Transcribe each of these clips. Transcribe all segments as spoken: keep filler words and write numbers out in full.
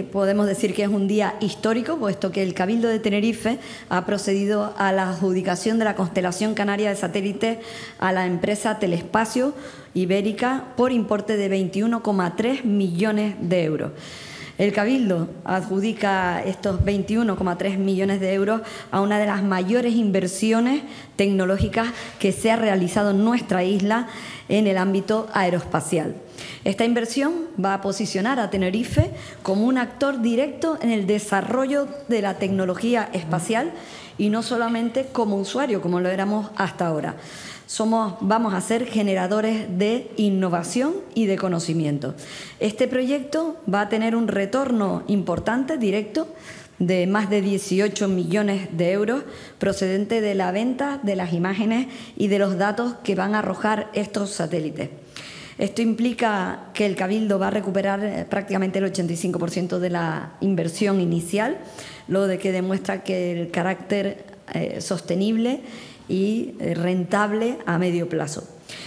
eh, podemos decir que es un día histórico, puesto que el Cabildo de Tenerife ha procedido a la adjudicación de la constelación canaria de satélites a la empresa Telespacio Ibérica por importe de veintiuno coma tres millones de euros. El Cabildo adjudica estos veintiuno coma tres millones de euros a una de las mayores inversiones tecnológicas que se ha realizado en nuestra isla en el ámbito aeroespacial. Esta inversión va a posicionar a Tenerife como un actor directo en el desarrollo de la tecnología espacial y no solamente como usuario, como lo éramos hasta ahora. Somos, vamos a ser generadores de innovación y de conocimiento. Este proyecto va a tener un retorno importante, directo, de más de dieciocho millones de euros procedente de la venta de las imágenes y de los datos que van a arrojar estos satélites. Esto implica que el Cabildo va a recuperar prácticamente el ochenta y cinco por ciento de la inversión inicial, lo de que demuestra que el carácter eh, sostenible y rentable a medio plazo.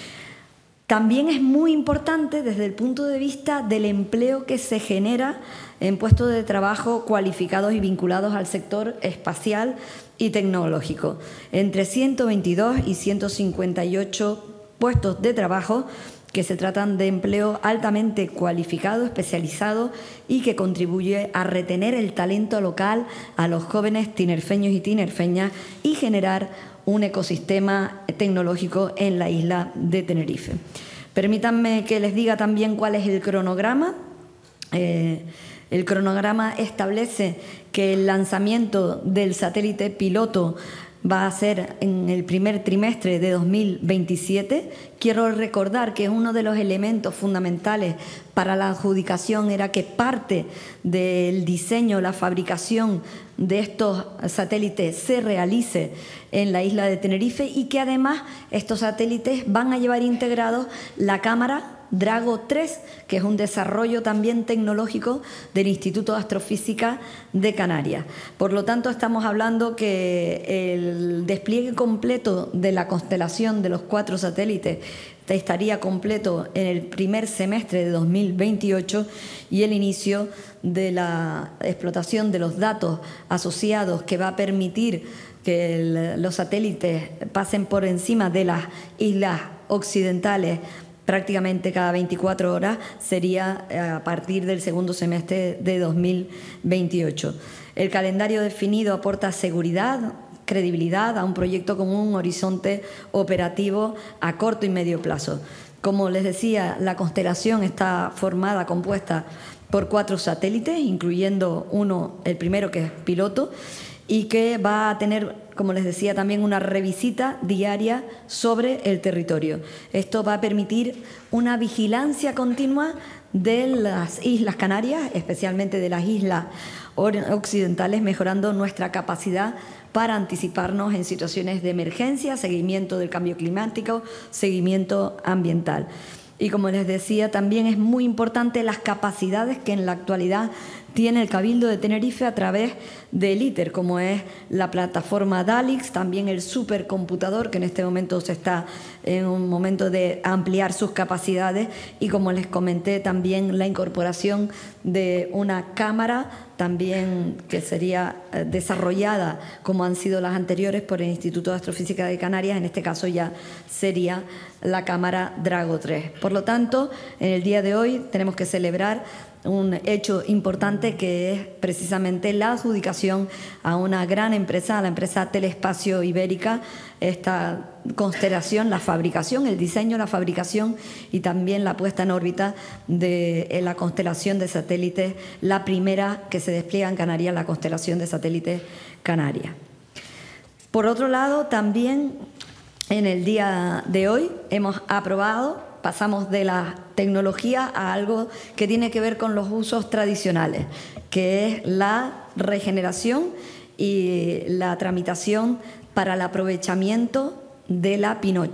También es muy importante desde el punto de vista del empleo que se genera en puestos de trabajo cualificados y vinculados al sector espacial y tecnológico. Entre ciento veintidós y ciento cincuenta y ocho puestos de trabajo que se tratan de empleo altamente cualificado, especializado y que contribuye a retener el talento local a los jóvenes tinerfeños y tinerfeñas y generar un ecosistema tecnológico en la isla de Tenerife. Permítanme que les diga también cuál es el cronograma. Eh, el cronograma establece que el lanzamiento del satélite piloto va a ser en el primer trimestre de dos mil veintisiete. Quiero recordar que uno de los elementos fundamentales para la adjudicación era que parte del diseño, la fabricación de estos satélites se realice en la isla de Tenerife y que además estos satélites van a llevar integrados la cámara Drago tres, que es un desarrollo también tecnológico del Instituto de Astrofísica de Canarias. Por lo tanto, estamos hablando que el despliegue completo de la constelación de los cuatro satélites estaría completo en el primer semestre de dos mil veintiocho y el inicio de la explotación de los datos asociados que va a permitir que el, los satélites pasen por encima de las islas occidentales prácticamente cada veinticuatro horas sería a partir del segundo semestre de dos mil veintiocho. El calendario definido aporta seguridad, credibilidad a un proyecto con un horizonte operativo a corto y medio plazo. Como les decía, la constelación está formada, compuesta por cuatro satélites, incluyendo uno, el primero que es piloto, y que va a tener, como les decía, también una revisita diaria sobre el territorio. Esto va a permitir una vigilancia continua de las Islas Canarias, especialmente de las islas occidentales, mejorando nuestra capacidad para anticiparnos en situaciones de emergencia, seguimiento del cambio climático, seguimiento ambiental. Y como les decía, también es muy importante las capacidades que en la actualidad tiene el Cabildo de Tenerife a través del ITER, como es la plataforma DALIX, también el supercomputador, que en este momento se está en un momento de ampliar sus capacidades, y como les comenté, también la incorporación de una cámara, también que sería desarrollada, como han sido las anteriores, por el Instituto de Astrofísica de Canarias. En este caso ya sería la cámara Drago tres. Por lo tanto, en el día de hoy tenemos que celebrar un hecho importante, que es precisamente la adjudicación a una gran empresa, a la empresa Telespacio Ibérica, esta constelación, la fabricación, el diseño, la fabricación y también la puesta en órbita de la constelación de satélites, la primera que se despliega en Canarias, la constelación de satélites Canarias. Por otro lado, también en el día de hoy hemos aprobado, pasamos de la tecnología a algo que tiene que ver con los usos tradicionales, que es la regeneración y la tramitación para el aprovechamiento de la pinocha.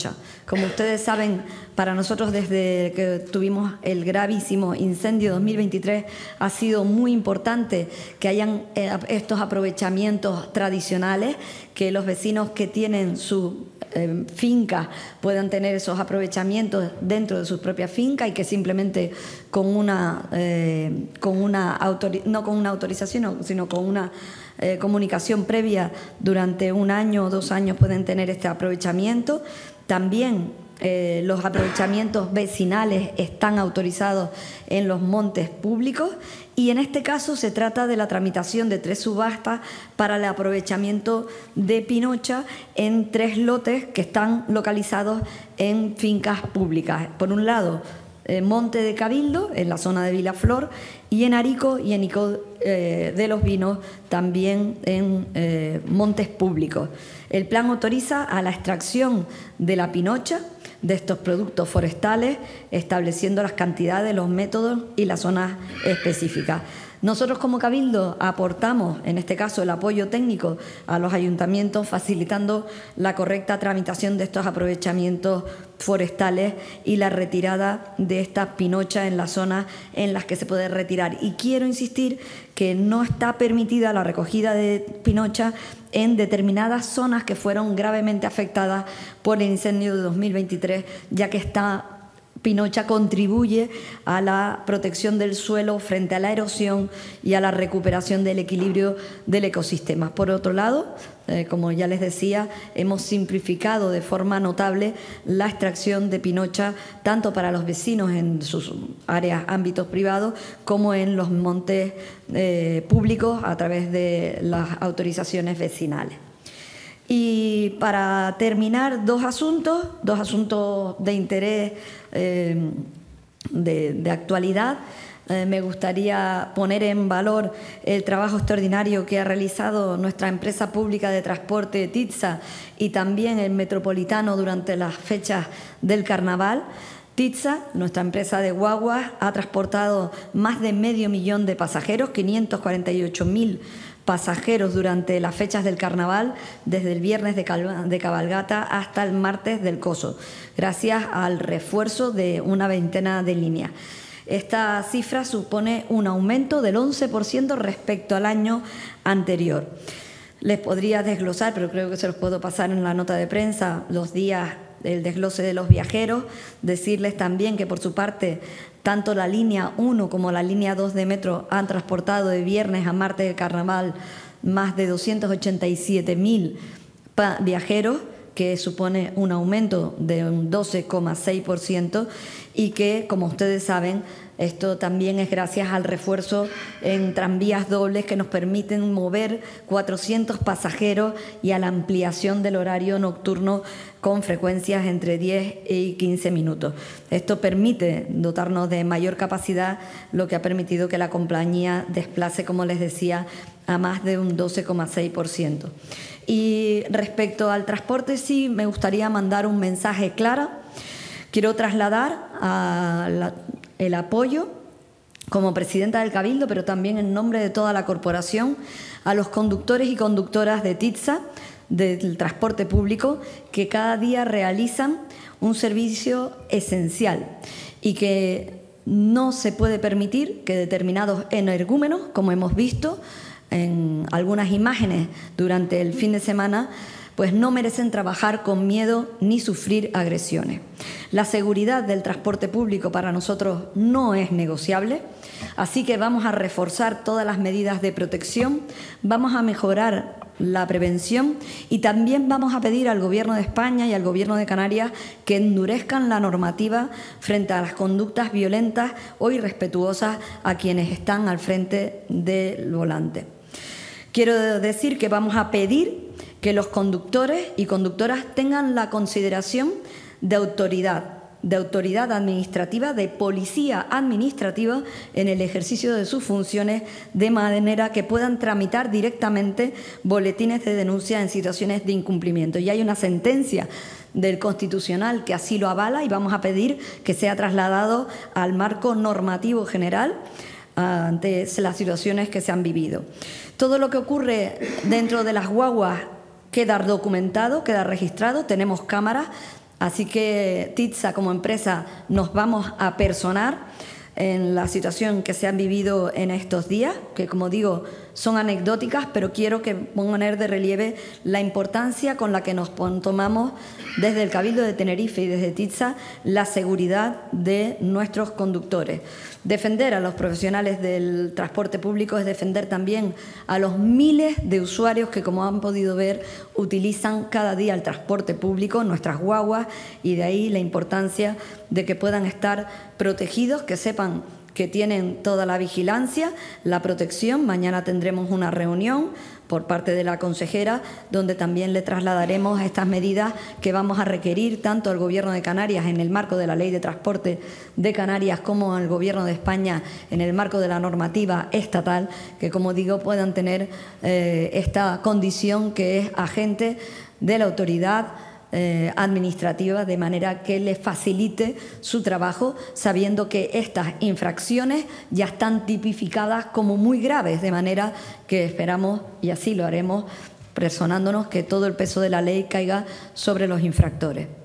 Como ustedes saben, para nosotros desde que tuvimos el gravísimo incendio dos mil veintitrés ha sido muy importante que hayan eh, estos aprovechamientos tradicionales, que los vecinos que tienen su eh, finca puedan tener esos aprovechamientos dentro de sus propias fincas y que simplemente con una, eh, con una autori- no con una autorización, sino con una eh, comunicación previa durante un año o dos años pueden tener este aprovechamiento. También eh, los aprovechamientos vecinales están autorizados en los montes públicos y en este caso se trata de la tramitación de tres subastas para el aprovechamiento de pinocha en tres lotes que están localizados en fincas públicas. Por un lado, eh, Monte de Cabildo, en la zona de Vilaflor, y en Arico y en Ico eh, de los Vinos, también en eh, montes públicos. El plan autoriza a la extracción de la pinocha de estos productos forestales, estableciendo las cantidades, los métodos y las zonas específicas. Nosotros como Cabildo aportamos, en este caso, el apoyo técnico a los ayuntamientos, facilitando la correcta tramitación de estos aprovechamientos forestales y la retirada de estas pinochas en las zonas en las que se puede retirar. Y quiero insistir que no está permitida la recogida de pinocha en determinadas zonas que fueron gravemente afectadas por el incendio de dos mil veintitrés, ya que esta pinocha contribuye a la protección del suelo frente a la erosión y a la recuperación del equilibrio del ecosistema. Por otro lado, eh, como ya les decía, hemos simplificado de forma notable la extracción de pinocha tanto para los vecinos en sus áreas, ámbitos privados, como en los montes eh, públicos a través de las autorizaciones vecinales. Y para terminar, dos asuntos, dos asuntos de interés eh, de, de actualidad. Eh, me gustaría poner en valor el trabajo extraordinario que ha realizado nuestra empresa pública de transporte TITSA y también el Metropolitano durante las fechas del Carnaval. TITSA, nuestra empresa de guaguas, ha transportado más de medio millón de pasajeros, quinientos cuarenta y ocho mil pasajeros durante las fechas del Carnaval, desde el viernes de cabalgata hasta el martes del Coso, gracias al refuerzo de una veintena de líneas. Esta cifra supone un aumento del once por ciento respecto al año anterior. Les podría desglosar, pero creo que se los puedo pasar en la nota de prensa, los días, el desglose de los viajeros, decirles también que por su parte tanto la línea uno como la línea dos de metro han transportado de viernes a martes de Carnaval más de doscientos ochenta y siete mil viajeros, que supone un aumento de un doce coma seis por ciento y que, como ustedes saben, esto también es gracias al refuerzo en tranvías dobles que nos permiten mover cuatrocientos pasajeros y a la ampliación del horario nocturno con frecuencias entre diez y quince minutos. Esto permite dotarnos de mayor capacidad, lo que ha permitido que la compañía desplace, como les decía, a más de un doce coma seis por ciento. Y respecto al transporte, sí me gustaría mandar un mensaje claro. Quiero trasladar a la, el apoyo como presidenta del Cabildo, pero también en nombre de toda la corporación, a los conductores y conductoras de TITSA, del transporte público, que cada día realizan un servicio esencial y que no se puede permitir que determinados energúmenos, como hemos visto en algunas imágenes durante el fin de semana, pues no merecen trabajar con miedo ni sufrir agresiones. La seguridad del transporte público para nosotros no es negociable, así que vamos a reforzar todas las medidas de protección, vamos a mejorar la prevención y también vamos a pedir al Gobierno de España y al Gobierno de Canarias que endurezcan la normativa frente a las conductas violentas o irrespetuosas a quienes están al frente del volante. Quiero decir que vamos a pedir que los conductores y conductoras tengan la consideración de autoridad, de autoridad administrativa, de policía administrativa en el ejercicio de sus funciones, de manera que puedan tramitar directamente boletines de denuncia en situaciones de incumplimiento. Y hay una sentencia del Constitucional que así lo avala y vamos a pedir que sea trasladado al marco normativo general ante las situaciones que se han vivido. Todo lo que ocurre dentro de las guaguas queda documentado, queda registrado, tenemos cámaras. Así que TITSA como empresa nos vamos a personar en la situación que se han vivido en estos días, que como digo son anecdóticas, pero quiero que poner de relieve la importancia con la que nos tomamos desde el Cabildo de Tenerife y desde TITSA la seguridad de nuestros conductores. Defender a los profesionales del transporte público es defender también a los miles de usuarios que, como han podido ver, utilizan cada día el transporte público, nuestras guaguas, y de ahí la importancia de que puedan estar protegidos, que sepan que tienen toda la vigilancia, la protección. Mañana tendremos una reunión por parte de la consejera, donde también le trasladaremos estas medidas que vamos a requerir tanto al Gobierno de Canarias en el marco de la Ley de Transporte de Canarias como al Gobierno de España en el marco de la normativa estatal, que, como digo, puedan tener eh, esta condición que es agente de la autoridad Eh, administrativa, de manera que les facilite su trabajo, sabiendo que estas infracciones ya están tipificadas como muy graves, de manera que esperamos, y así lo haremos, personándonos, que todo el peso de la ley caiga sobre los infractores.